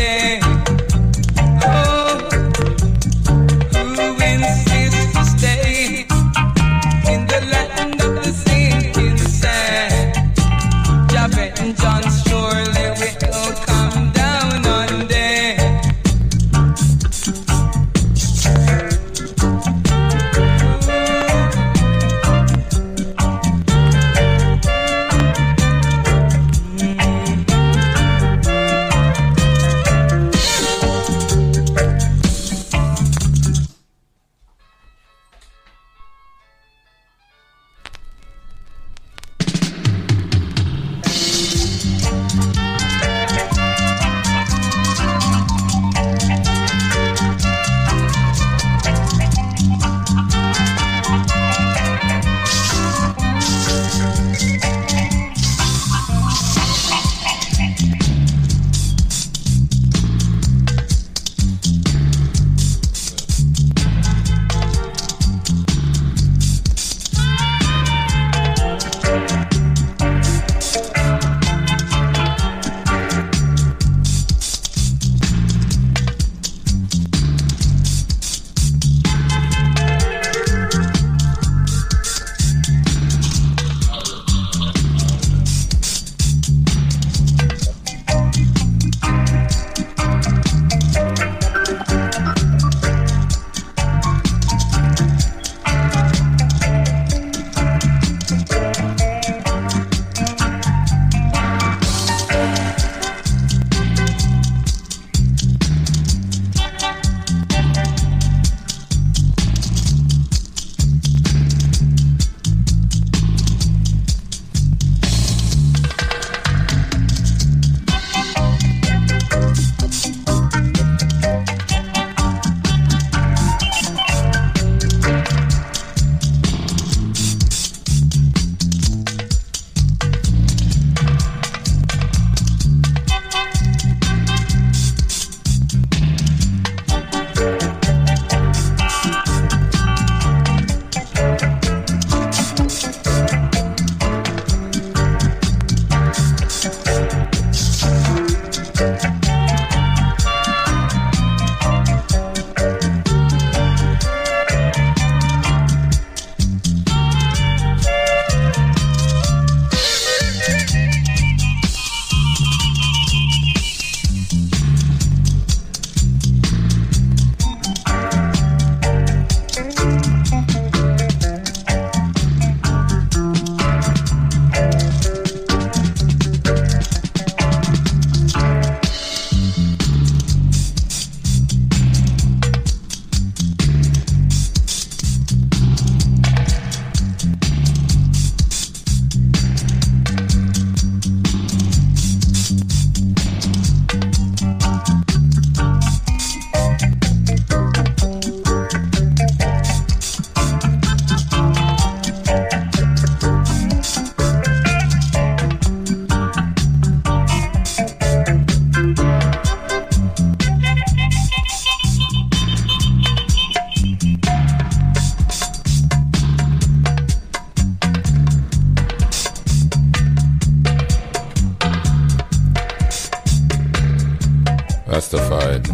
Rastafari.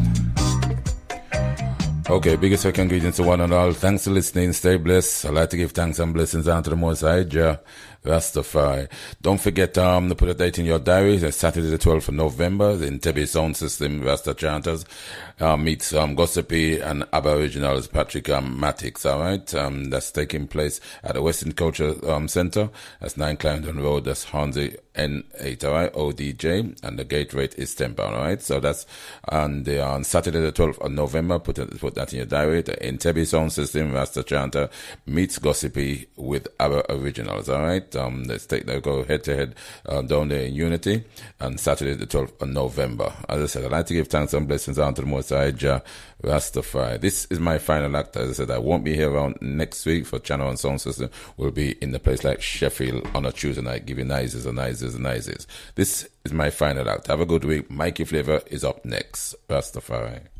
Okay, biggest second greetings to one and all. Thanks for listening. Stay blessed. I'd like to give thanks and blessings unto the Most High Jah, Rastafari. Don't forget um, to put a date in your diary. It's Saturday the twelfth of November. The Entebbe Sound System Rasta Chanters uh, meets um, Gossipy and Aboriginals Patrick um, Matix. All right, um, that's taking place at the Western Culture um, Center. That's nine Clarendon Road. That's Hansi N eight. All right, O D J, and the gate rate is ten pound. All right, so that's on the on Saturday the twelfth of November. Put it, put that in your diary. The Entebbe Sound System Rasta Chanter meets Gossipy with Aboriginals. All right. Um, let's take they go head to head uh, down there in Unity on Saturday the twelfth of November. As I said, I'd like to give thanks and blessings unto the Most High Jah, Rastafari. This is my final act. As I said, I won't be here around next week for Channel and Sound System. We'll be in the place like Sheffield on a Tuesday night, giving nizes and nizes and nizes. This is my final act. Have a good week. Mikey Flavor is up next. Rastafari.